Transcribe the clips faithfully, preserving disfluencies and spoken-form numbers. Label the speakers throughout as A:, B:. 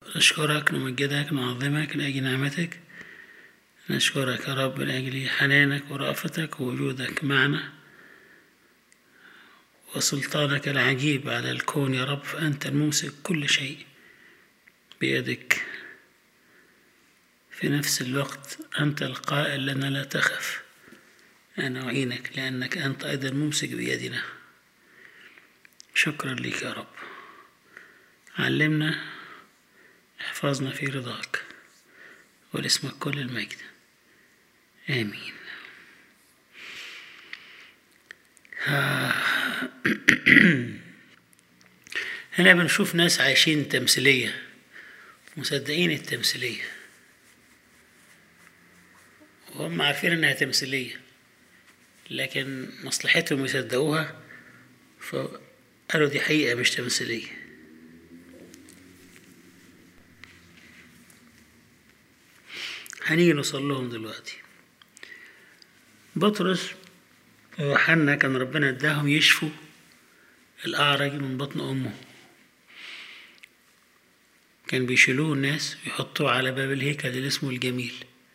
A: نشكرك نمجدك نعظمك لأجل نعمتك. نشكرك يا رب لأجل حنانك ورأفتك ووجودك معنا وسلطانك العجيب على الكون يا رب. فأنت الممسك كل شيء بيدك، في نفس الوقت أنت القائل لنا لا تخف، أنا أعينك لأنك أنت أيضا ممسك بيدنا. شكرا لك يا رب. علمنا، احفظنا في رضاك، ولاسمك كل المجد. آمين. هنا بنشوف ناس عايشين تمثيلية، مصدقين التمثيلية وهم عارفين انها تمثيلية، لكن مصلحتهم يصدقوها فقالوا دي حقيقة مش تمثيلية. هنيجي نوصل لهم دلوقتي. بطرس ويوحنا كان ربنا اداهم يشفوا الأعرج من بطن أمه، كان بيشيلوه الناس ويحطوه على باب الهيكل اللي اسمه الجميل،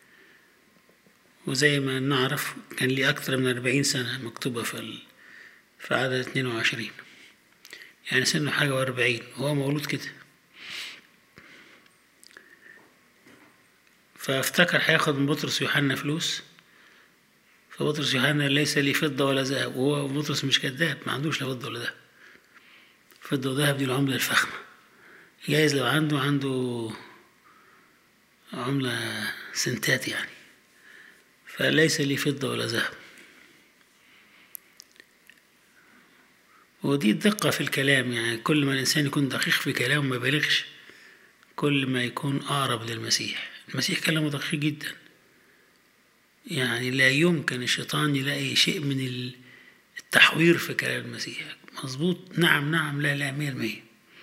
A: وزي ما نعرف كان ليه أكثر من أربعين سنة مكتوبة في ال... في عدد اتنين وعشرين، يعني سنه حاجة وأربعين وهو مولود كده. فافتكر هياخد من بطرس ويوحنا فلوس، فبطرس ويوحنا ليس لي فضة ولا ذهب، وهو بطرس مش كذاب، ما عندوش لا فضة ولا ذهب. فضة وذهب دي العملة الفخمة، جايز لو عنده عنده عملة سنتات يعني، فليس لي فضة ولا ذهب. ودي الدقة في الكلام، يعني كل ما الإنسان يكون دقيق في كلامه ما يبالغش كل ما يكون أقرب للمسيح. المسيح كلامه دقيق جدا، يعني لا يمكن الشيطان يلاقي شيء من التحوير في كلام المسيح. مظبوط، نعم نعم، لا لا، مية المية.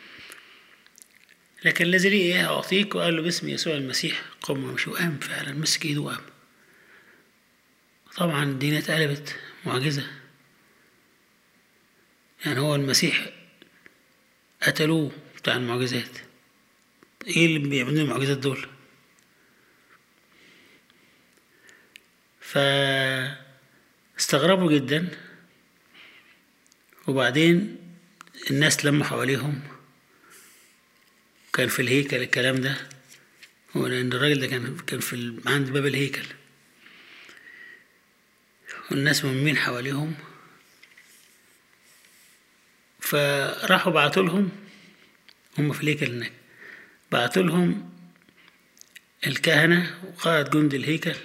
A: لكن الذي لي إيه أعطيك، وقال له باسم يسوع المسيح قم وامشي، وقام فعلا، مسك إيده وقام. طبعا الدنيا اتقلبت، معجزة. يعني هو المسيح قتلوه بتاع المعجزات، ايه اللي بيعملوا المعجزات دول؟ فاستغربوا جدا. وبعدين الناس لما حواليهم، كان في الهيكل الكلام ده، هو لأن الراجل ده كان كان في عند باب الهيكل، والناس مهمين حواليهم. فراحوا بعتوا لهم، هم في الهيكل هناك، بعتوا لهم الكهنة وقائد جند الهيكل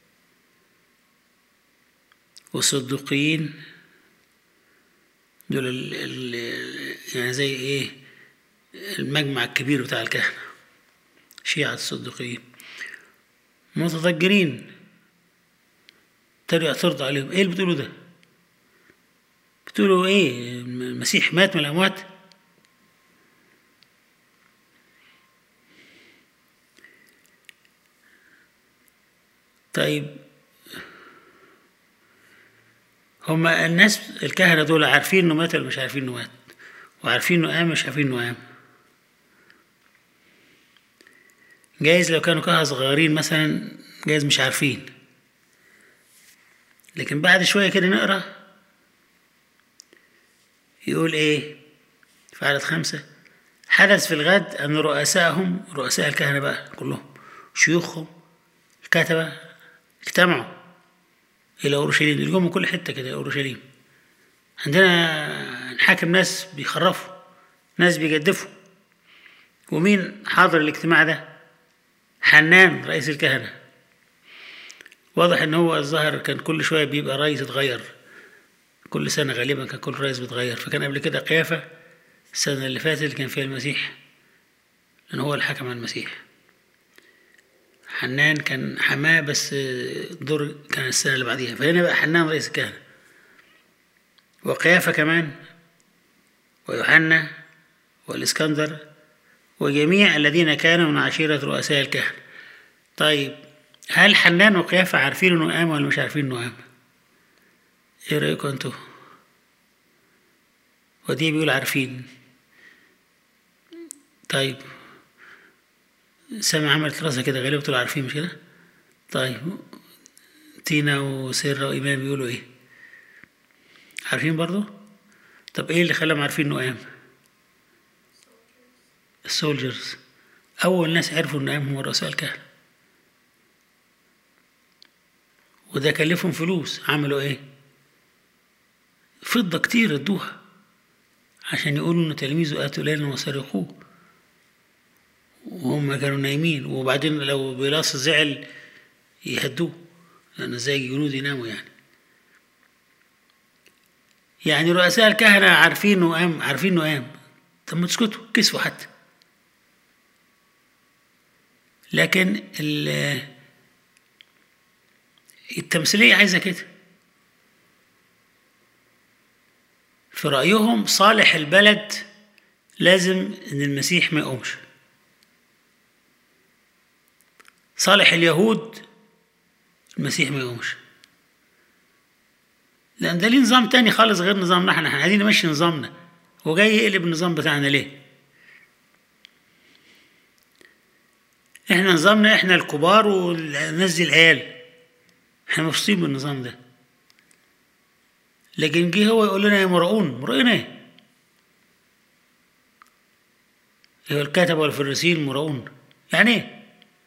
A: والصدوقيين، دول ال ال يعني زي ايه المجمع الكبير بتاع الكهنة، شيعة الصدوقيين متضجرين. ابتدوا يعترضوا عليهم، ايه اللي بتقولوا ده؟ بتقولوا ايه المسيح مات من الأموات؟ طيب هما الناس الكهنة دول عارفين انه مات ولا مش عارفين انه مات؟ وعارفين انه قام مش عارفين انه قام؟ جايز لو كانوا كهنة صغيرين مثلا جايز مش عارفين، لكن بعد شوية كده نقرأ يقول ايه في عدد خمسة: حدث في الغد أن رؤسائهم، رؤساء الكهنة بقى كلهم، شيوخهم الكتبة، اجتمعوا إلى أورشليم. اليوم من كل حتة كده أورشليم. عندنا نحاكم ناس بيخرفوا، ناس بيجدفوا. ومين حاضر الاجتماع ده؟ حنان رئيس الكهنة. واضح ان هو الظاهر كان كل شوية بيبقى رئيس يتغير، كل سنة غالبا كان كل رئيس بيتغير. فكان قبل كده قيافة السنة اللي فاتت اللي كان فيها المسيح، لأن هو الحكم على المسيح. حنان كان حماه بس دور كان السنة اللي بعديها. فهنا بقى حنان رئيس الكهنة، وقيافة كمان، ويوحنا، والإسكندر، وجميع الذين كانوا من عشيرة رؤساء الكهنة. طيب هل حنان وقيافة عارفين انه قام ولا مش عارفين انه قام؟ ايه رأيكم انتوا؟ ودي بيقول عارفين. طيب سامع عملت راسها كده غالبا، انتوا عارفين مش كده؟ طيب تينا وسيرة وإيمان بيقولوا إيه؟ عارفين برضو؟ طب إيه اللي خلاهم عارفين إنه قام؟ السولجرز. أول ناس عرفوا إنه قام هم رؤساء الكهنة، وده كلفهم فلوس. عملوا إيه؟ فضة كتير ادوها عشان يقولوا إن تلاميذه آتوا ليلا وسرقوه وهم كانوا نايمين، وبعدين لو بيلاص زعل يهدوه، لأن ازاي الجنود يناموا يعني. يعني رؤساء الكهنة عارفين إنه قام، عارفين إنه قام، طب ما تسكتوا، كسفوا حتى. لكن التمثيلية عايزة كده. في رأيهم صالح البلد لازم إن المسيح ما يقومش، صالح اليهود المسيح ما يقومش، لأن ده ليه نظام تاني خالص غير نظامنا احنا. احنا عايزين نمشي نظامنا، هو جاي يقلب النظام بتاعنا ليه؟ احنا نظامنا احنا الكبار والناس دي العيال، احنا مبسوطين بالنظام ده. لكن جه هو يقول لنا يا مرؤون. مرؤون ايه؟ هو الكاتب والفريسيين مرؤون يعني ايه؟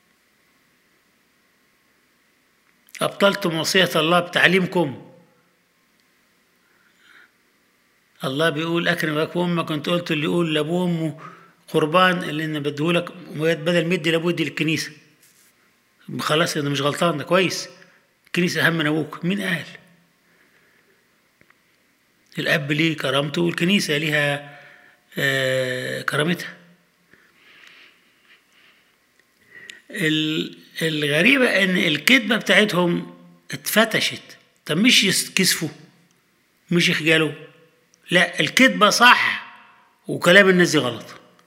A: أبطلتم وصية الله بتعليمكم. الله بيقول أكرم أباك وأمك، كنت قلت اللي يقول لأبوه وأمه قربان اللي أنا بديهولك بدل مدي لأبوه دي للكنيسة. خلاص أنا مش غلطان، ده كويس، الكنيسة أهم من أبوك. مين قال؟ الأب ليه كرامته والكنيسة ليها آه كرامتها. الغريبة إن الكذبة بتاعتهم اتفتشت. طب مش يكسفوا، مش يخجلوا، لا، الكذبة صح وكلام الناس دي غلط.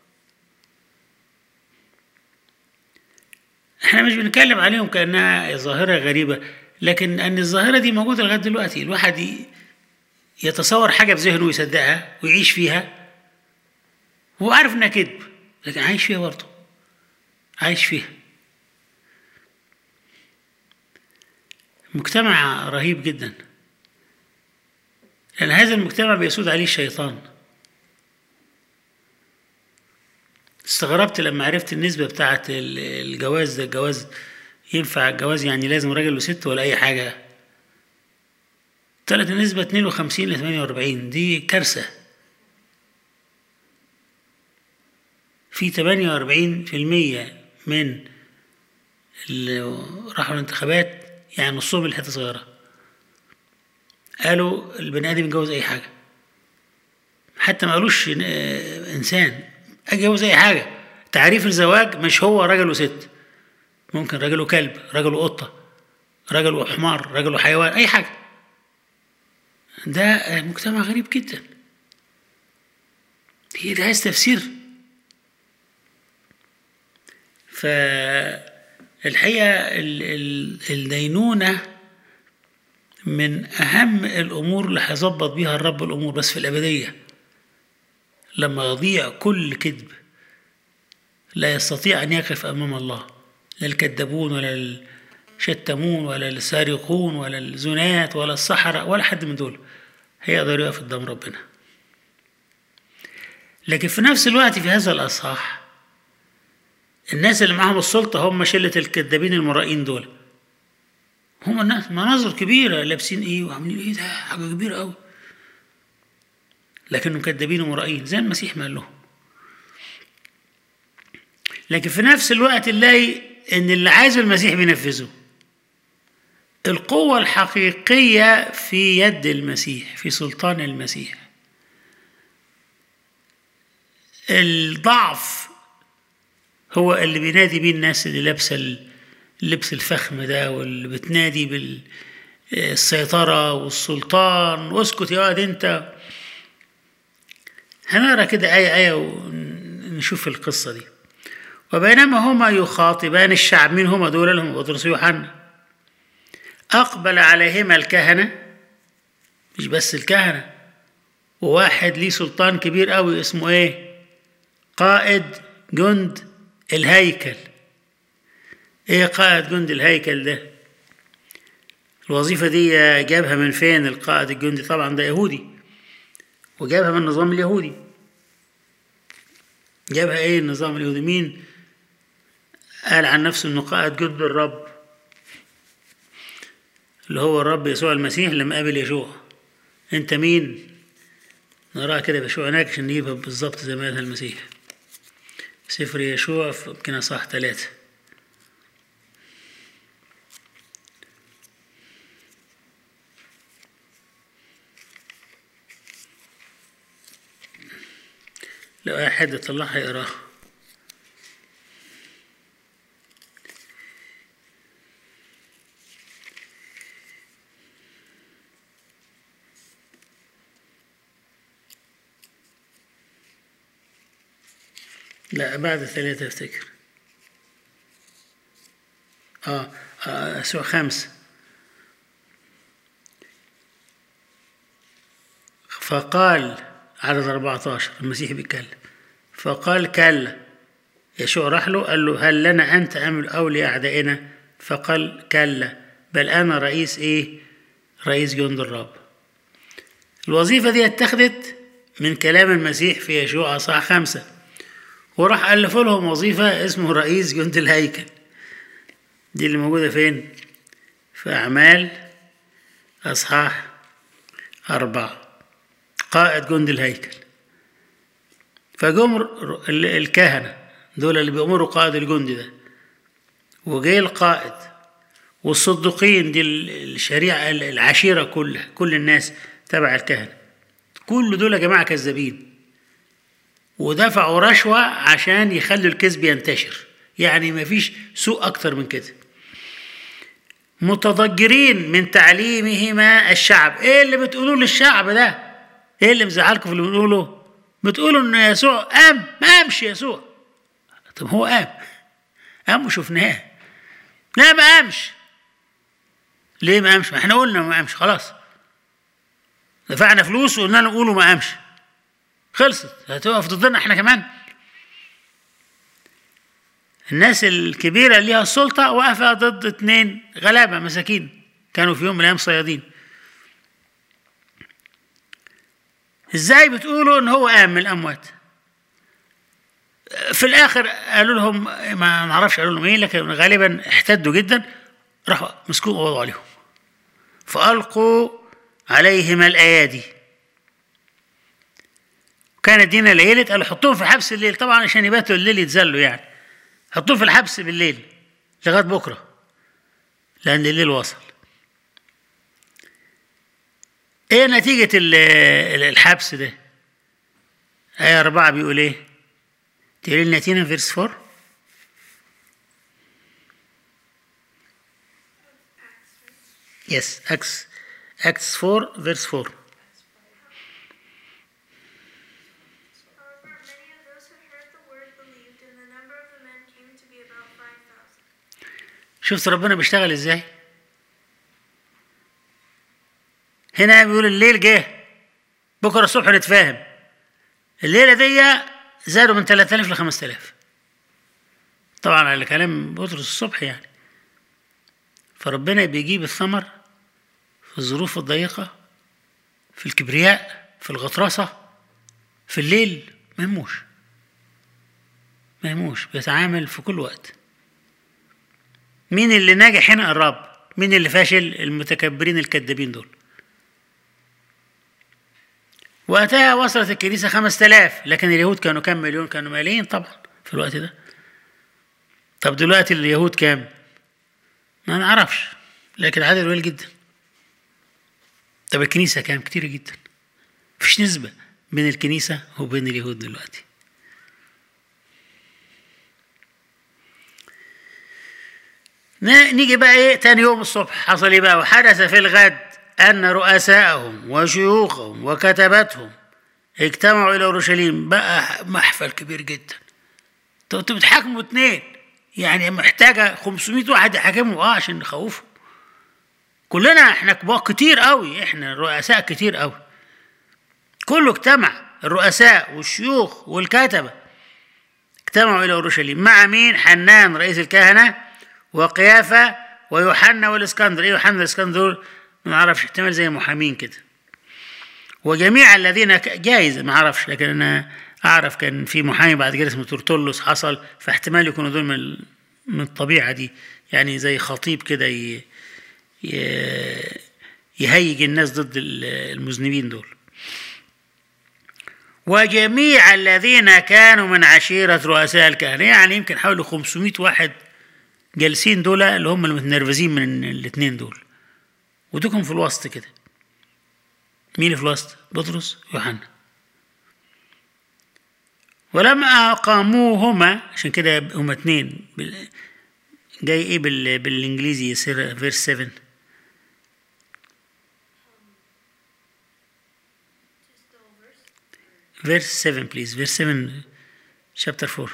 A: احنا مش بنتكلم عليهم كأنها ظاهرة غريبة، لكن أن الظاهرة دي موجودة لغاية دلوقتي. الواحد يتصور حاجة بذهنه ويصدقها ويعيش فيها، هو عارف إنها كذب لكن عايش فيها برضه، عايش فيها. مجتمع رهيب جدا، لأن هذا المجتمع بيسود عليه الشيطان. استغربت لما عرفت النسبة بتاعت الجواز ده. الجواز ينفع الجواز يعني لازم راجل وست ولا أي حاجة؟ طلعت النسبة اثنين وخمسين ل ثمانية وأربعين. دي كارثة. في ثمانية وأربعين بالمية من اللي راحوا الانتخابات يعني نصهم الحتة صغيرة قالوا البني آدم يتجوز أي حاجة، حتى ما قالوش إنسان أتجوز أي حاجة. تعريف الزواج مش هو راجل وست، ممكن راجل وكلب، راجل وقطة، راجل وحمار، راجل وحيوان، أي حاجة. ده مجتمع غريب جدا. هي ده عايز تفسير. فالحقيقة الدينونة من أهم الأمور اللي هيظبط بيها الرب الأمور، بس في الأبدية لما يضيع كل كذب لا يستطيع أن يقف أمام الله، لا الكذابون ولا الشتمون ولا السارقون ولا الزنات ولا السحرة ولا حد من دول هيقدر يقف قدام ربنا. لكن في نفس الوقت في هذا الأصحاح الناس اللي معهم السلطة هم شلة الكذابين المرائين دول، هم الناس مناظر كبيرة، لابسين ايه وعاملين ايه، ده حاجة كبيرة قوي، لكنهم كذابين ومرائين زي المسيح ما قال لهم. لكن في نفس الوقت نلاقي ان اللي عايزه المسيح بينفذه. القوة الحقيقية في يد المسيح، في سلطان المسيح. الضعف هو اللي بينادي بيه الناس اللي لابسه اللبس الفخم ده، واللي بتنادي بالسيطرة والسلطان، واسكت يا واد انت. هنقرأ كده آية آية ونشوف القصة دي. وبينما هما يخاطبان الشعب، من هما دول؟ لهم بطرس ويوحنا. أقبل عليهما الكهنة، مش بس الكهنة، وواحد ليه سلطان كبير قوي اسمه ايه؟ قائد جند الهيكل ايه قائد جند الهيكل ده؟ الوظيفة دي جابها من فين القائد الجندي؟ طبعا ده يهودي، وجابها من النظام اليهودي. جابها ايه النظام اليهودي؟ مين قال عن نفسه انه قائد جند الرب؟ اللي هو الرب يسوع المسيح لما قابل يشوع. انت مين؟ نراها كده في يشوع هناك عشان نجيبها بالظبط زي ما قالها المسيح. سفر يشوع في يمكن اصحاح ثلاثة. لو اي حد طلعها يقراها. لا بعد ثلاثة افتكر. اه, آه سوى خمسة. فقال عدد أربعة عشر المسيح بيتكلم، فقال كلا. يشوع راح له قال له هل لنا أنت أم أو لأعدائنا؟ فقال كلا، بل أنا رئيس إيه؟ رئيس جند الرب. الوظيفة دي اتخذت من كلام المسيح في يشوع أصحاح خمسة، وراح ألف لهم وظيفة اسمه رئيس جند الهيكل. دي اللي موجودة فين؟ في أعمال أصحاح أربعة، قائد جند الهيكل. فجم الكهنة دول اللي بيأمروا قائد الجند ده، وجاي القائد والصدقين دي الشريعة العشيرة كلها، كل الناس تبع الكهنة، كل دول يا جماعة كذابين، ودفعوا رشوة عشان يخلوا الكذب ينتشر. يعني ما فيش سوء أكتر من كده. متضجرين من تعليمهما الشعب. ايه اللي بتقولوه للشعب ده؟ ايه اللي مزعلكم في اللي بنقوله؟ بتقولوا ان يسوع قام؟ ما قامش يسوع. طب هو قام قام وشفناه. لا ما قامش. ليه ما قامش؟ ما احنا قلنا ما قامش، خلاص دفعنا فلوس وقلنا له قولوا ما قامش، خلصت. هتقف ضدنا احنا كمان؟ الناس الكبيرة اللي ليها السلطة وقفها ضد اتنين غلابة مساكين كانوا في يوم من الأيام صيادين. ازاي بتقولوا ان هو قام من الأموات؟ في الآخر قالوا لهم ما نعرفش قالوا لهم ايه، لكن غالبا احتدوا جدا، راحوا مسكوه ووضعوا عليهم فألقوا عليهم الأيادي. كانت دينا ليلة، قالوا حطوهم في حبس الليل، طبعا عشان يباتوا الليل يتذلوا، يعني حطوه في الحبس بالليل لغاية بكرة لأن الليل وصل. ايه نتيجة الحبس ده؟ آية أربعة بيقول ايه؟ تقولي لنا تينا فيرس فور. يس اكس اكس فور فيرس فور. شفت ربنا بيشتغل ازاي؟ هنا بيقول الليل جه، بكره الصبح نتفاهم. الليله دي زادوا من ثلاثة آلاف ل خمسة آلاف، طبعا على كلام بطرس الصبح يعني. فربنا بيجيب الثمر في الظروف الضيقه، في الكبرياء، في الغطرسه، في الليل، ما يهموش ما يهموش بيتعامل في كل وقت. مين اللي ناجح هنا؟ الرب. مين اللي فاشل؟ المتكبرين الكذابين دول. وقتها وصلت الكنيسة خمسة آلاف، لكن اليهود كانوا كام مليون؟ كانوا ملايين طبعا في الوقت ده. طب دلوقتي اليهود كام؟ ما نعرفش، لكن عدد قليل جدا. طب الكنيسة كام؟ كتير جدا. مفيش نسبة بين الكنيسة وبين اليهود دلوقتي. نيجي بقى ايه تاني يوم الصبح حصل ايه بقى؟ وحدث في الغد ان رؤساءهم وشيوخهم وكتبتهم اجتمعوا الى اورشليم. بقى محفل كبير جدا. انتوا بتحاكموا اتنين، يعني محتاجه خمسمائة واحد يحاكموا اه عشان نخوفهم. كلنا احنا كبار كتير قوي، احنا الرؤساء كتير قوي. كله اجتمع، الرؤساء والشيوخ والكتبه اجتمعوا الى اورشليم مع مين؟ حنان رئيس الكهنه وقيافة ويوحنا والإسكندر. إيه يوحنا والإسكندر دول؟ ما أعرفش، احتمال زي محامين كده. وجميع الذين ك... جايز ما أعرفش، لكن أنا أعرف كان في محامي بعد كده اسمه ترتلس حصل، فاحتمال يكونوا دول من من الطبيعة دي، يعني زي خطيب كده ي... ي... يهيج الناس ضد المذنبين دول. وجميع الذين كانوا من عشيرة رؤساء الكهنة، يعني يمكن حوالي خمسمائة واحد جالسين دول اللي هم المتنرفزين من الاثنين دول، ودوكم في الوسط كده. مين في الوسط؟ بطرس ويوحنا. ولما أقاموهما، عشان كده هما اثنين، جاي ايه بال... بالانجليزي يصير فيرس سبعة. فيرس سبعة بليز، فيرس سبعة chapter four.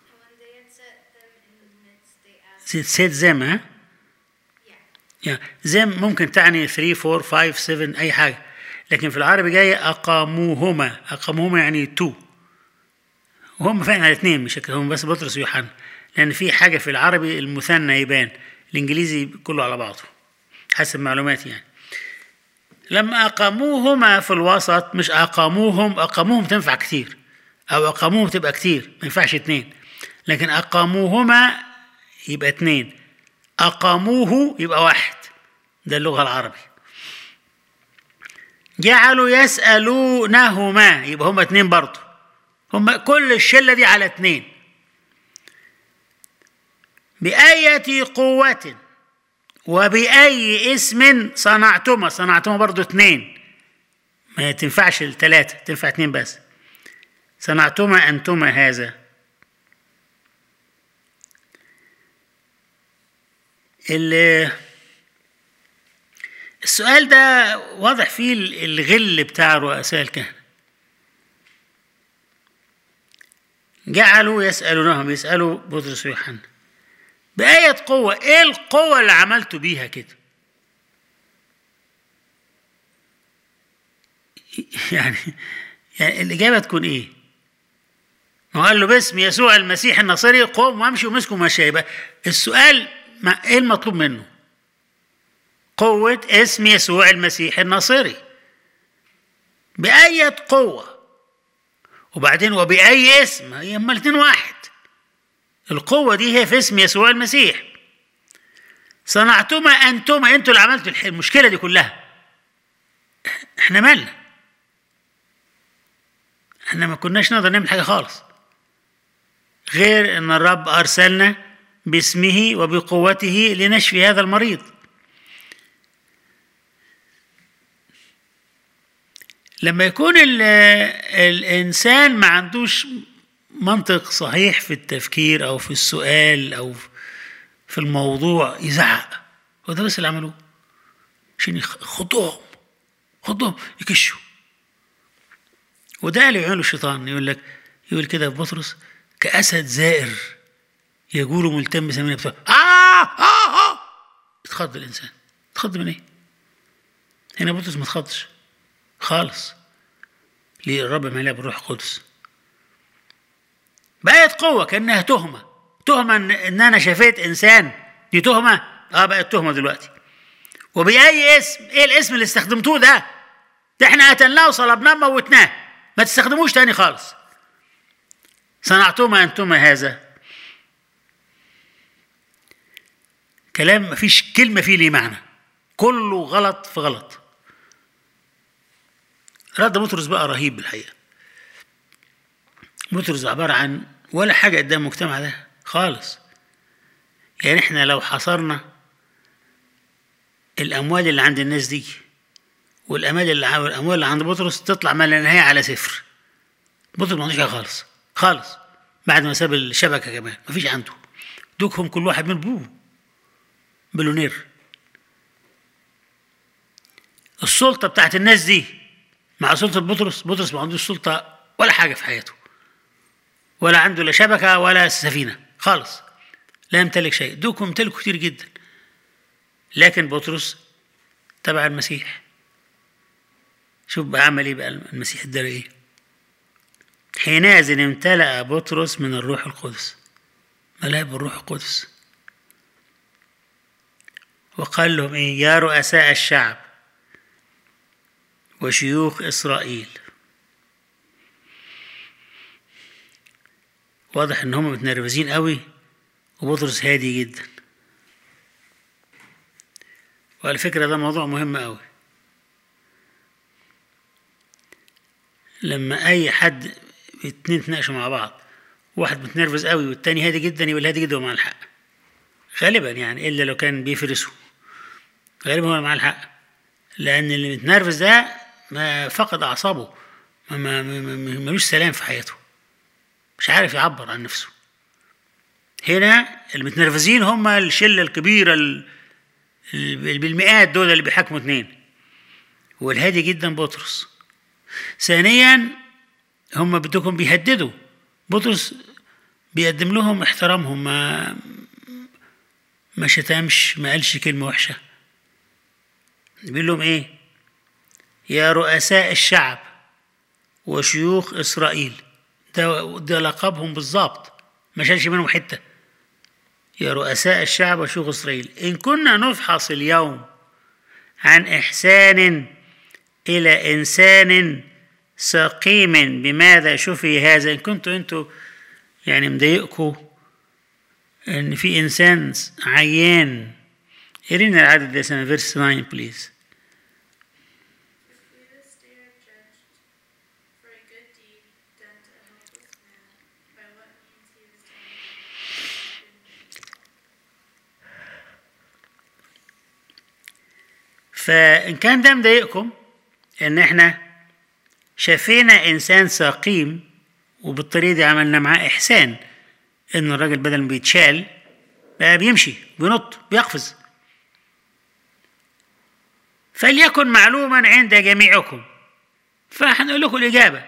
A: said them ها؟ yeah. them ممكن تعني three four five seven أي حاجة، لكن في العربي جاية أقاموهما. أقاموهما يعني two، وهم فعلا الاثنين، مش هم بس بطرس ويوحنا، لأن في حاجة في العربي المثنى يبان، الإنجليزي كله على بعضه حسب معلوماتي يعني. لما أقاموهما في الوسط، مش أقاموهم، أقاموهم تنفع كتير، أو أقاموهم تبقى كتير، ما ينفعش اتنين، لكن أقاموهما يبقى اتنين، أقاموه يبقى واحد، ده اللغة العربي. جعلوا يسألونهما، يبقى هما اتنين برضه، هما كل الشلة دي على اتنين. بأية قوة وبأي اسم صنعتما، صنعتما برضو اتنين، ما تنفعش التلاتة، تنفع اتنين بس. صنعتما أنتما هذا. السؤال ده واضح فيه الغل بتاع رؤساء الكهنة. جعلوا يسألونهم، يسألوا بطرس ويوحنا بآية قوة. ايه القوة اللي عملتوا بيها كده؟ يعني يعني الإجابة تكون ايه؟ وقال له باسم يسوع المسيح الناصري قوم وامشي ومسكوا مشايبة. السؤال ما ايه المطلوب منه؟ قوة اسم يسوع المسيح الناصري. بآية قوة، وبعدين وبأي اسم، هما الاثنين واحد. القوة دي هي في اسم يسوع المسيح. صنعتما أنتما، أنتوا اللي عملتوا المشكلة دي كلها. احنا مالنا؟ احنا ما كناش نقدر نعمل حاجة خالص غير ان الرب أرسلنا باسمه وبقوته لنشفي هذا المريض. لما يكون الإنسان ما عندوش منطق صحيح في التفكير أو في السؤال أو في الموضوع، يزعق. وده بس اللي عملوه، عشان خدوهم خدوهم يكشوا. وده اللي يعمله الشيطان، يقول لك يقول كده في بطرس: كأسد زائر يجول ملتمسا من ابتداء. آه آه آه اتخض الإنسان. اتخض من إيه؟ هنا بطرس ما اتخضش خالص. ليه؟ الرب ملأ بالروح القدس. بقت قوة، كأنها تهمة. تهمة إن أنا شفيت إنسان، دي تهمة. آه بقت تهمة دلوقتي. وبأي اسم؟ إيه الاسم اللي استخدمتوه ده؟ ده إحنا قتلناه وصلبناه وموتناه، ما تستخدموش تاني خالص. صنعتما أنتما هذا. كلام ما فيش كلمة فيه ليه معنى، كله غلط في غلط. رد بطرس بقى رهيب بالحقيقة. بطرس عبارة عن ولا حاجة قدام المجتمع ده خالص. يعني احنا لو حصرنا الأموال اللي عند الناس دي والأموال اللي الأموال اللي عند بطرس، تطلع ما لا نهاية على صفر. بطرس ما عندوش حاجة خالص خالص. بعد ما ساب الشبكة كمان ما فيش عنده. دوكهم كل واحد من بوه بلونير. السلطة بتاعت الناس دي مع سلطة بطرس. بطرس ما عندوش سلطة ولا حاجة في حياته، ولا عنده لا شبكة ولا سفينة خالص، لا يمتلك شيء. دوكم يمتلكوا كتير جدا، لكن بطرس تبع المسيح. شوف بقى عمل ايه بقى المسيح، اداله ايه؟ حينئذ امتلأ بطرس من الروح القدس. ملأ بالروح القدس. وقال لهم إيه؟ يا رؤساء الشعب وشيوخ إسرائيل. واضح إن هم متنرفزين قوي، وبطرس هادي جدا. وعلى فكرة ده موضوع مهم قوي. لما أي حد اتنين يتناقشوا مع بعض، واحد متنرفز قوي والتاني هادي جدا، يبقى الهادي جدا هو مع الحق غالبا، يعني إلا لو كان بيفرسوا، غالبا هو مع الحق. لأن اللي متنرفز ده ما فقد أعصابه، ما ما ما ملوش سلام في حياته، مش عارف يعبر عن نفسه. هنا المتنرفزين هم الشلة الكبيرة بالمئات دول اللي بيحكموا اتنين، والهادي جدا بطرس. ثانيا هم بدكم بيهددوا بطرس، بيقدم لهم احترامهم، ما ما شتمش، ما قالش كلمة وحشة. بيقول لهم ايه؟ يا رؤساء الشعب وشيوخ إسرائيل. ده, ده لقبهم بالضبط، ما شالش منهم حتة. يا رؤساء الشعب وشيوخ إسرائيل، إن كنا نفحص اليوم عن إحسان إلى إنسان سقيم بماذا شفي هذا، إن كنتوا أنتوا يعني مضايقكوا إن في إنسان عيان. قرينا العدد ده سنة فيرس تسعة بليز. فإن كان ده مضايقكم إن إحنا شافينا إنسان سقيم وبالطريقة دي عملنا معاه إحسان، إن الراجل بدل ما بيتشال بقى بيمشي، بينط، بيقفز، فليكن معلوما عند جميعكم. فهنقول لكم الإجابة،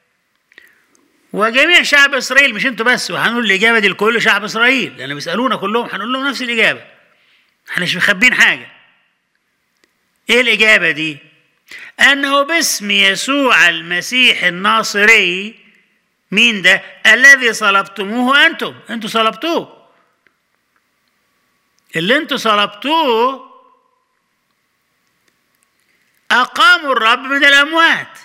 A: وجميع شعب إسرائيل، مش أنتوا بس، وهنقول الإجابة دي لكل شعب إسرائيل، لأن بيسألونا كلهم هنقول لهم نفس الإجابة، إحنا مش مخبين حاجة. إيه الإجابة دي؟ أنه باسم يسوع المسيح الناصري. مين ده؟ الذي صلبتموه أنتم، أنتوا صلبتوه، اللي أنتوا صلبتوه أقاموا الرب من الأموات.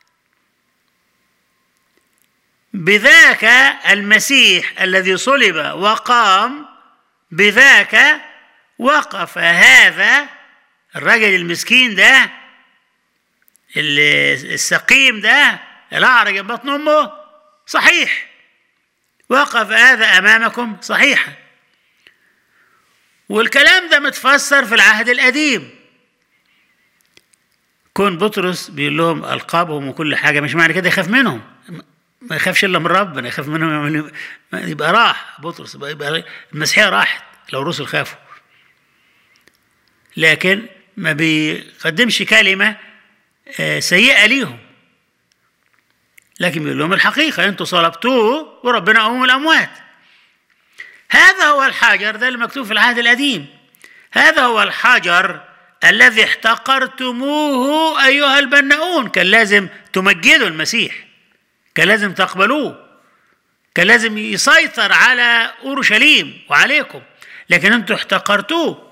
A: بذاك المسيح الذي صلب وقام، بذاك وقف هذا الرجل المسكين ده، السقيم ده، الأعرج بطن أمه، صحيح، وقف هذا أمامكم صحيحا. والكلام ده متفسر في العهد القديم. كون بطرس بيقول لهم ألقابهم وكل حاجة، مش معنى كده يخاف منهم، ما يخافش إلا من ربنا، يخاف منهم يبقى راح بطرس، يبقى المسيحية راحت لو الرسل خافوا. لكن ما بيقدمش كلمة سيئة ليهم، لكن بيقول لهم الحقيقة، أنتوا صلبتوه وربنا قوم الأموات. هذا هو الحجر ده اللي مكتوب في العهد القديم، هذا هو الحجر الذي احتقرتموه أيها البناؤون. كان لازم تمجدوا المسيح، كان لازم تقبلوه، كان لازم يسيطر على أورشليم وعليكم، لكن أنتوا احتقرتوه.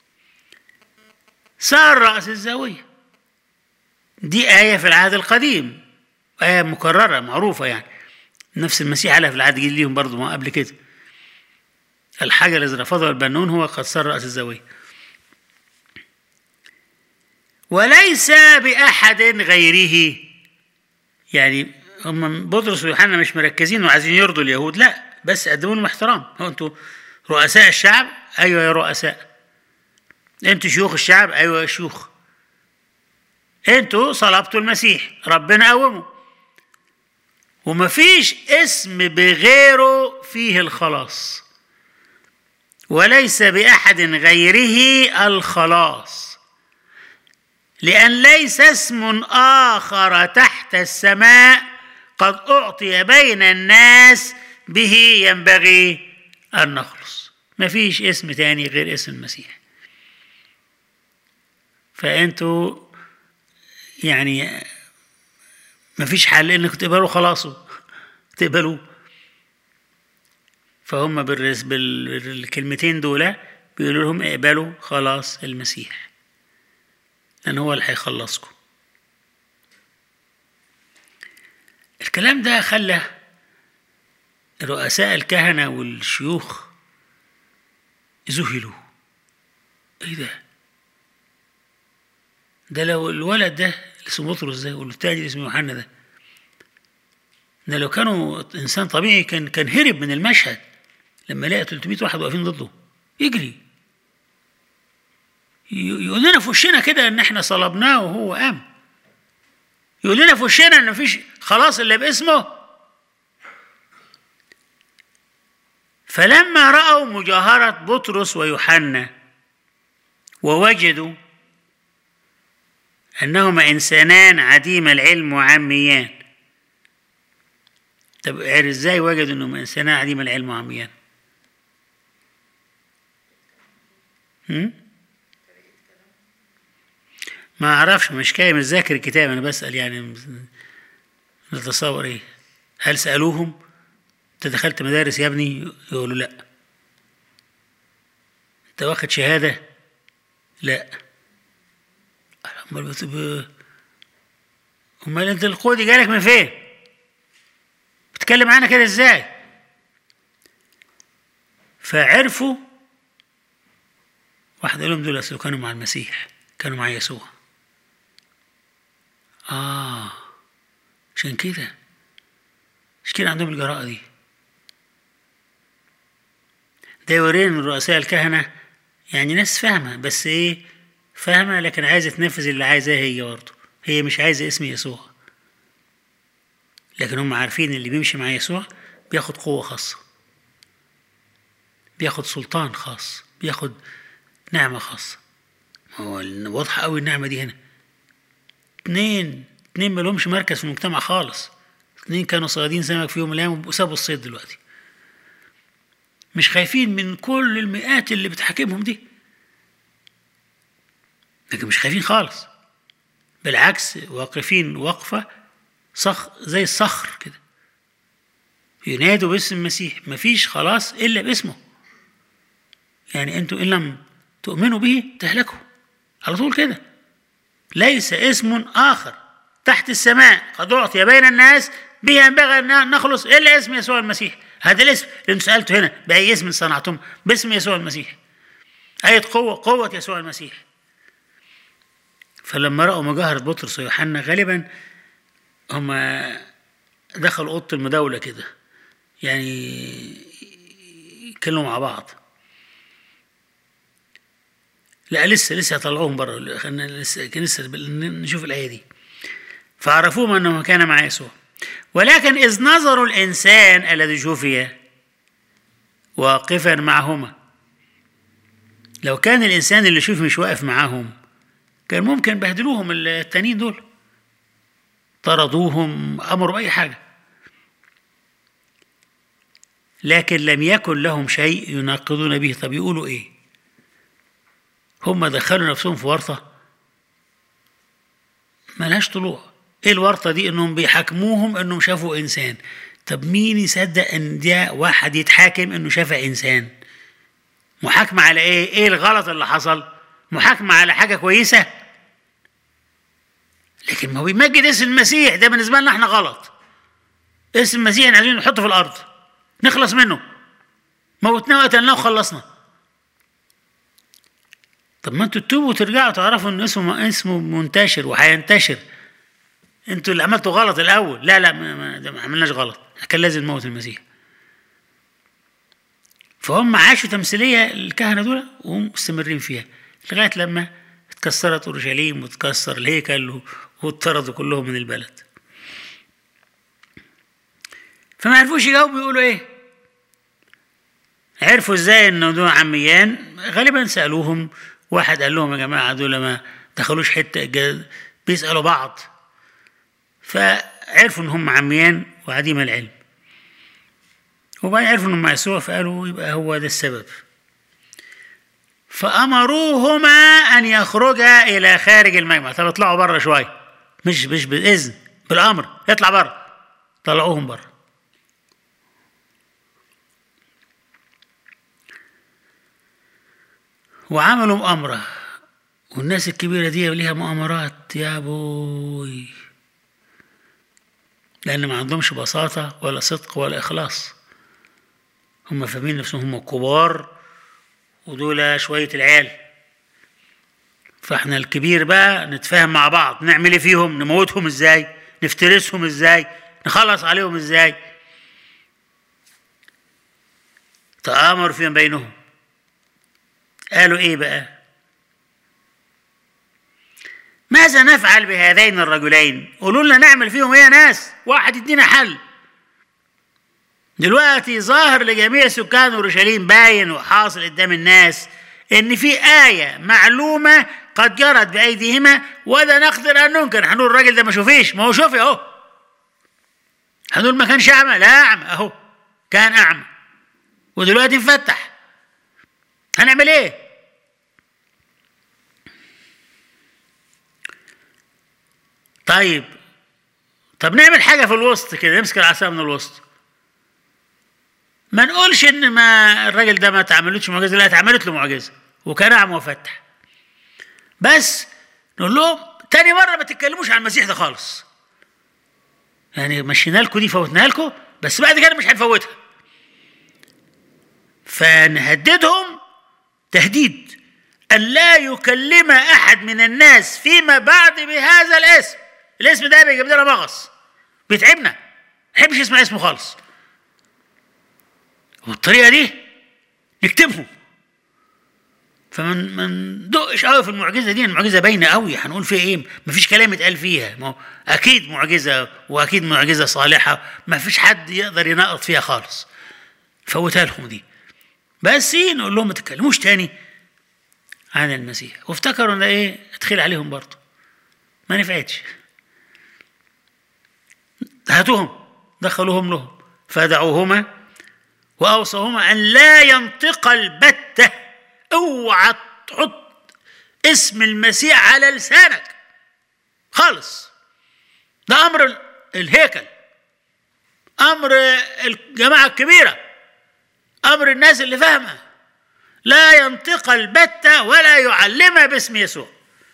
A: صار رأس الزاوية. دي آية في العهد القديم، آية مكررة معروفة، يعني نفس المسيح عليها في العهد الجديد ليهم برضو ما قبل كده. الحجر الذي رفضه البنون هو قد صار رأس الزاوية. وليس بأحد غيره. يعني هم بطرس ويوحنا مش مركزين وعايزين يرضوا اليهود، لا، بس قدموا لهم احترام. هو انتوا رؤساء الشعب، ايوه يا رؤساء. انتوا شيوخ الشعب، ايوه يا شيوخ. انتوا صلبتوا المسيح، ربنا قومه، ومفيش اسم بغيره فيه الخلاص. وليس بأحد غيره الخلاص، لأن ليس اسم آخر تحت السماء قد أعطي بين الناس به ينبغي أن نخلص. مفيش اسم تاني غير اسم المسيح. فأنتوا يعني مفيش حل إنكم تقبلوا خلاصه، تقبلوه. فهم بالكلمتين دول بيقولوا لهم اقبلوا خلاص المسيح لأن هو اللي هيخلصكم. الكلام ده خلى رؤساء الكهنة والشيوخ ذهلوا. ايه ده؟ ده لو الولد ده اللي اسمه بطرس ده والتاني اللي اسمه يوحنا ده ده لو كانوا انسان طبيعي كان كان هرب من المشهد لما لقى ثلاثمائة واحد واقفين ضده يجري يقول لنا في وشنا كده ان احنا صلبناه وهو قام، يقول لنا في وشنا ان مفيش خلاص الا باسمه. فلما رأوا مجاهرة بطرس ويوحنا ووجدوا أنهما إنسانان عديم العلم وعميان. طب إزاي وجدوا أنهما إنسانان عديم العلم وعميان؟ هم؟ ما أعرفش، مش كاي مش ذاكر الكتاب، أنا بسأل يعني نتصور إيه. هل سألوهم أنت دخلت مدارس يا ابني؟ يقولوا لأ. أنت واخد شهادة؟ لأ. أمال أمال أنت القوة دي جالك من فين؟ بتتكلم عنها كده إزاي؟ فعرفوا. واحد قال لهم دول أصل كانوا مع المسيح، كانوا مع يسوع. آه عشان كده مش كده عندهم الجراءة دي. ده يورينا رؤساء الكهنة يعني ناس فاهمة، بس إيه فاهمة لكن عايزة تنفذ اللي عايزاه هي برضه. هي مش عايزة اسم يسوع، لكن هم عارفين اللي بيمشي مع يسوع بياخد قوة خاصة، بياخد سلطان خاص، بياخد نعمة خاصة. هو واضحة قوي النعمة دي هنا. اتنين اتنين ملهمش مركز في المجتمع خالص، اتنين كانوا صيادين سمك في يوم الأيام وسابوا الصيد دلوقتي، مش خايفين من كل المئات اللي بتحاكمهم دي، لكن مش خايفين خالص، بالعكس واقفين وقفة صخ زي الصخر كده، ينادوا باسم المسيح. مفيش خلاص إلا باسمه. يعني أنتم إن لم تؤمنوا به تهلكوا على طول كده. ليس اسم آخر تحت السماء قد أعطي بين الناس به ينبغي أن نخلص إلا اسم يسوع المسيح. هذا الاسم اللي انتم سألتوا هنا بأي اسم صنعتم؟ باسم يسوع المسيح. أية قوة؟ قوة يسوع المسيح. فلما رأوا مجاهرة بطرس ويوحنا غالبا هم دخلوا أوضة المداولة كده، يعني يتكلموا مع بعض. لا لسه لسه هطلعوهم بره، خلينا لسه لسه نشوف الآية دي. فعرفوهم أنه كان مع يسوع. ولكن إذ نظروا الإنسان الذي شوفي واقفا معهما. لو كان الإنسان اللي شوف مش واقف معهم كان ممكن بهدلوهم التانيين دول، طردوهم، أمروا بأي حاجة، لكن لم يكن لهم شيء يناقضون به. طب يقولوا إيه؟ هم دخلوا نفسهم في ورطة ملهاش طلوع. إيه الورطة دي؟ إنهم بيحاكموهم إنهم شافوا إنسان. طب مين يصدق إن ده واحد يتحاكم إنه شاف إنسان؟ محاكمة على إيه؟ إيه الغلط اللي حصل؟ محاكمة على حاجة كويسة؟ لكن ما هو بيمجد اسم المسيح، ده بالنسبة لنا احنا غلط. اسم المسيح احنا عايزين نحطه في الأرض نخلص منه، موتناه وقتلناه وخلصنا. طب ما انتوا تتوبوا وترجعوا تعرفوا ان اسمه اسمه منتشر وهينتشر. انتوا اللي عملتوا غلط الأول. لا لا ما, ما عملناش غلط، كان لازم نموت المسيح. فهم عاشوا تمثيلية الكهنة دول وهم مستمرين فيها لغاية لما اتكسرت أورشليم وتكسر الهيكل واتطردوا كلهم من البلد. فما عرفوش يجاوبوا يقولوا ايه. عرفوا ازاي انه دول عميان؟ غالبا سألوهم. واحد قال لهم يا جماعة دول ما دخلوش حتة، بيسألوا بعض، فعرفوا ان هم عميان وعديم العلم. وبعدين عرفوا انهم مع يسوع فقالوا يبقى هو ده السبب. فأمروهما أن يخرجا إلى خارج المجمع. طب اطلعوا بره شوية، مش مش بالإذن، بالأمر، اطلع بره. طلعوهم بره. وعملوا مؤامرة، والناس الكبيرة دي ليها مؤامرات يا بوي، لأن ما عندهمش بساطة ولا صدق ولا إخلاص. هم فاهمين نفسهم هم الكبار ودول شوية العيال، فاحنا الكبير بقى نتفاهم مع بعض، نعمل ايه فيهم، نموتهم ازاي، نفترسهم ازاي، نخلص عليهم ازاي. تآمر فيما بينهم. قالوا ايه بقى؟ ماذا نفعل بهذين الرجلين؟ قولوا لنا نعمل فيهم ايه يا ناس، واحد يدينا حل. دلوقتي ظاهر لجميع سكان اورشليم، باين وحاصل قدام الناس ان في آية معلومة قد جرت بأيديهما ولا نقدر ان ننكر. هنقول الراجل ده ما شوفيش، ما هو شوفي اهو. هنقول ما كانش اعمى، لا اعمى اهو، كان اعمى ودلوقتي مفتح. هنعمل ايه؟ طيب طب نعمل حاجة في الوسط كده، نمسك العصا من الوسط. ما نقولش ان ما الراجل ده ما اتعملتش معجزة، لا اتعملت له معجزة وكان اعمى وفتح، بس نقول لهم تاني مرة ما تتكلموش عن المسيح ده خالص. يعني مشينا لكم دي، فوتناها لكم، بس بعد كده مش هنفوتها. فنهددهم تهديد أن لا يكلم أحد من الناس فيما بعد بهذا الاسم. الاسم ده بيجيب لنا مغص، بيتعبنا، ما نحبش نسمع اسمه خالص. والطريقة دي نكتبهم. فمن ما ندقش قوي في المعجزة دي، المعجزة باينة قوي، هنقول فيها ايه؟ مفيش كلام يتقال فيها، ما هو أكيد معجزة وأكيد معجزة صالحة، مفيش حد يقدر ينقط فيها خالص. فوتها لهم دي، بس نقول لهم ما تتكلموش تاني عن المسيح. وافتكروا ان ايه؟ ادخل عليهم برضه، ما نفعتش. هاتوهم، دخلوهم لهم فدعوهما واوصوهما ان لا ينطق البتة. اوعى تحط اسم المسيح على لسانك خالص. ده امر الهيكل، امر الجماعة الكبيرة، امر الناس اللي فاهمه. لا ينطق البتة ولا يعلم باسم يسوع.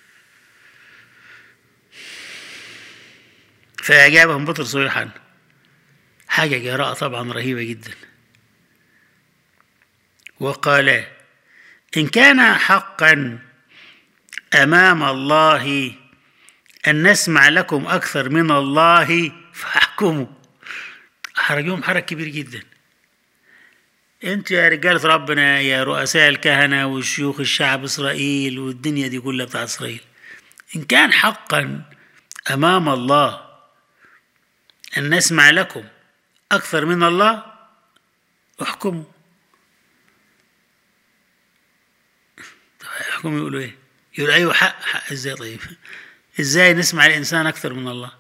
A: فأجابهم بطرس ويوحنا، حاجة جراءة طبعا رهيبة جدا، وقالا إن كان حقا أمام الله أن نسمع لكم أكثر من الله فاحكموا. حرجهم حرج كبير جدا. انتوا يا رجالة ربنا، يا رؤساء الكهنة وشيوخ الشعب إسرائيل والدنيا دي كلها بتاعت إسرائيل، إن كان حقا أمام الله أن نسمع لكم أكثر من الله احكموا. يحكموا يقولوا إيه؟ يقولوا أيوه حق. حق إزاي؟ طيب إزاي نسمع الإنسان أكثر من الله؟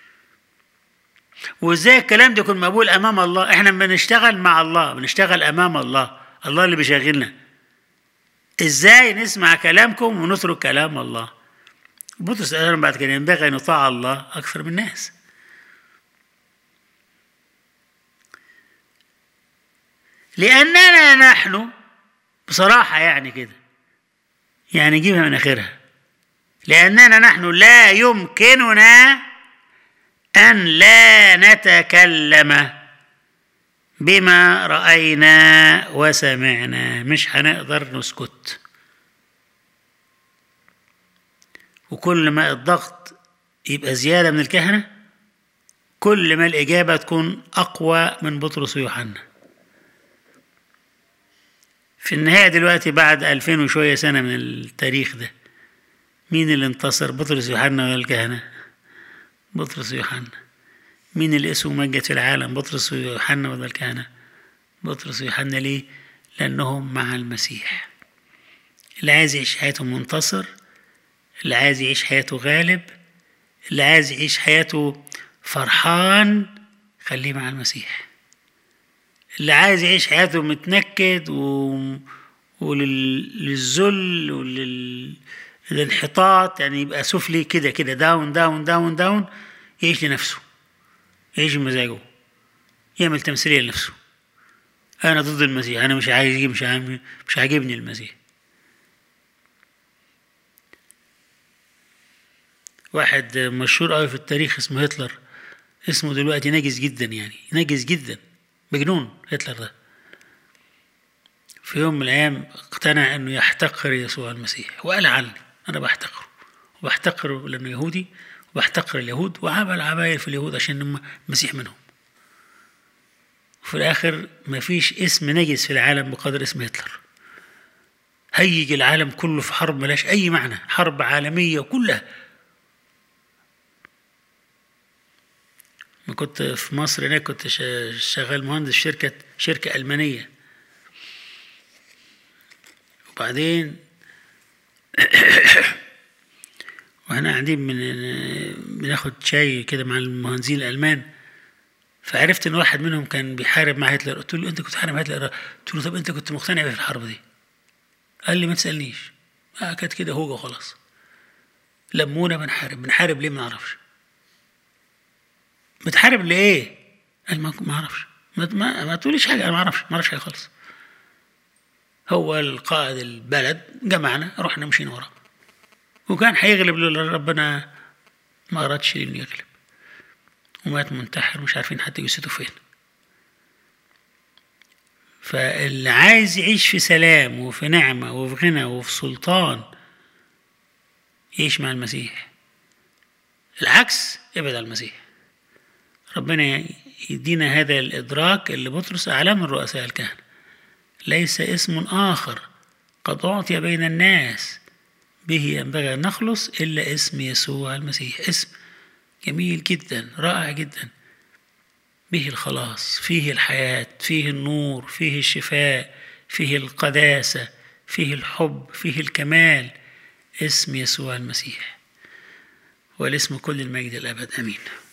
A: وإزاي الكلام ده يكون مقبول أمام الله؟ إحنا بنشتغل مع الله، بنشتغل أمام الله، الله اللي بيشغلنا. إزاي نسمع كلامكم ونترك كلام الله؟ بطرس قال بعد كده ينبغي أن نطاع الله أكثر من الناس. لأننا نحن بصراحة يعني كده، يعني جيبها من آخرها، لأننا نحن لا يمكننا أن لا نتكلم بما رأينا وسمعنا. مش هنقدر نسكت. وكل ما الضغط يبقى زيادة من الكهنة، كل ما الإجابة تكون أقوى من بطرس ويوحنا. في النهاية دلوقتي بعد ألفين وشوية سنة من التاريخ ده، مين اللي انتصر؟ بطرس ويوحنا ولا الكهنة؟ بطرس ويوحنا. مين اللي اسمه مجد في العالم؟ بطرس ويوحنا ولا الكهنة؟ بطرس ويوحنا. ليه؟ لأنهم مع المسيح. اللي عايز يعيش حياته منتصر، اللي عايز يعيش حياته غالب، اللي عايز يعيش حياته فرحان، خليه مع المسيح. اللي عايز يعيش حياته متنكد و... وللذل وللانحطاط، يعني يبقى سفلي كده كده، داون داون داون داون، يعيش لنفسه، يعيش بمزاجه، يعمل تمثيلية لنفسه. أنا ضد المسيح، أنا مش عايز، مش مش عاجبني المسيح. واحد مشهور قوي في التاريخ اسمه هتلر، اسمه دلوقتي نجس جدا، يعني نجس جدا، مجنون هتلر ده. في يوم من الأيام اقتنع أنه يحتقر يسوع المسيح وقال عني أنا بحتقره، وبحتقره لأنه يهودي، وبحتقر اليهود، وعمل عمايل في اليهود عشان المسيح منهم. وفي الآخر مفيش اسم نجس في العالم بقدر اسم هتلر. هيج العالم كله في حرب ملاش أي معنى، حرب عالمية كلها. ما كنت في مصر هناك كنت شغال مهندس شركة شركة ألمانية، وبعدين واحنا قاعدين من بناخد شاي كده مع المهندسين الألمان، فعرفت ان واحد منهم كان بيحارب مع هتلر. قلت له انت كنت بتحارب مع هتلر؟ قلت له طب انت كنت مقتنع بيه في الحرب دي؟ قال لي ما تسألنيش، آه كانت كده هوجة وخلاص. لمونا بنحارب بنحارب ليه ما نعرفش. بتحارب ليه؟ قال ما ما اعرفش. ما, ما, ما تقوليش حاجه، انا ما اعرفش ما اعرفش حاجه خالص. هو القائد البلد جمعنا رحنا مشينا وراه، وكان هيغلب لولا ربنا ما ارادش انه يغلب، ومات منتحر مش عارفين حتى جثته فين. فاللي عايز يعيش في سلام وفي نعمه وفي غنى وفي سلطان يعيش مع المسيح. العكس ابعد عن المسيح. ربنا يدينا هذا الإدراك اللي بطرس أعلى من رؤساء الكهنة. ليس اسم آخر قد أعطي بين الناس به ينبغي أن نخلص إلا اسم يسوع المسيح. اسم جميل جدا، رائع جدا، به الخلاص، فيه الحياة، فيه النور، فيه الشفاء، فيه القداسة، فيه الحب، فيه الكمال. اسم يسوع المسيح، والاسم كل المجد الأبد. أمين.